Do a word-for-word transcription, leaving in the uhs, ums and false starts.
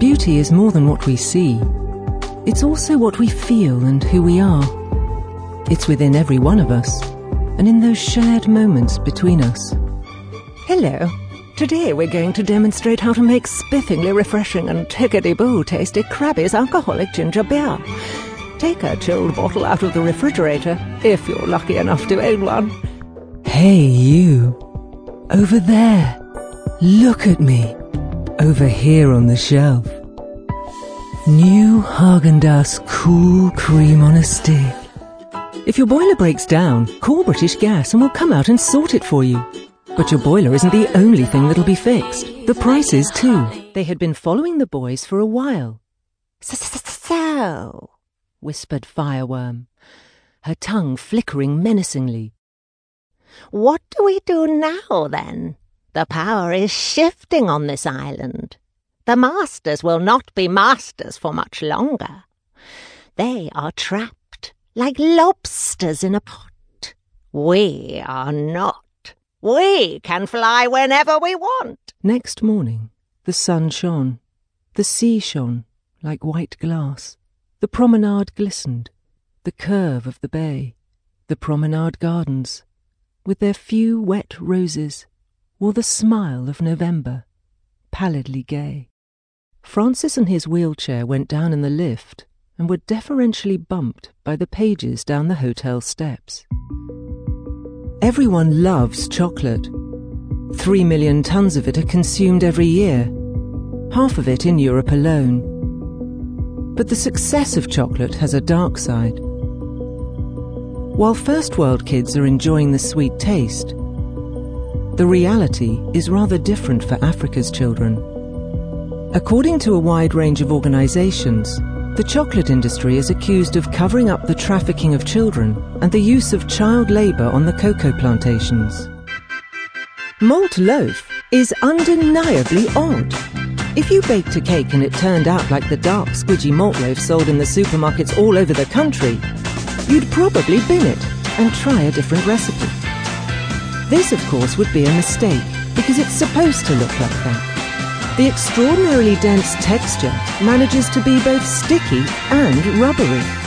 Beauty is more than what we see. It's also what we feel and who we are. It's within every one of us, and in those shared moments between us. Hello. Today we're going to demonstrate how to make spiffingly refreshing and tickety-boo tasty Krabby's alcoholic ginger beer. Take a chilled bottle out of the refrigerator, if you're lucky enough to own one. Hey, you. Over there. Look at me. Over here on the shelf. New Häagen-Dazs Cool Cream on a Stick. If your boiler breaks down, call British Gas and we'll come out and sort it for you. But your boiler isn't the only thing that'll be fixed. The price is too. They had been following the boys for a while. So, whispered Fireworm, her tongue flickering menacingly. What do we do now, then? The power is shifting on this island. The masters will not be masters for much longer. They are trapped like lobsters in a pot. We are not. We can fly whenever we want. Next morning, the sun shone. The sea shone like white glass. The promenade glistened. The curve of the bay. The promenade gardens, with their few wet roses, wore the smile of November, pallidly gay. Francis and his wheelchair went down in the lift and were deferentially bumped by the pages down the hotel steps. Everyone loves chocolate. Three million tons of it are consumed every year, half of it in Europe alone. But the success of chocolate has a dark side. While first world kids are enjoying the sweet taste, the reality is rather different for Africa's children. According to a wide range of organizations, the chocolate industry is accused of covering up the trafficking of children and the use of child labor on the cocoa plantations. Malt loaf is undeniably odd. If you baked a cake and it turned out like the dark, squidgy malt loaf sold in the supermarkets all over the country, you'd probably bin it and try a different recipe. This, of course, would be a mistake, because it's supposed to look like that. The extraordinarily dense texture manages to be both sticky and rubbery.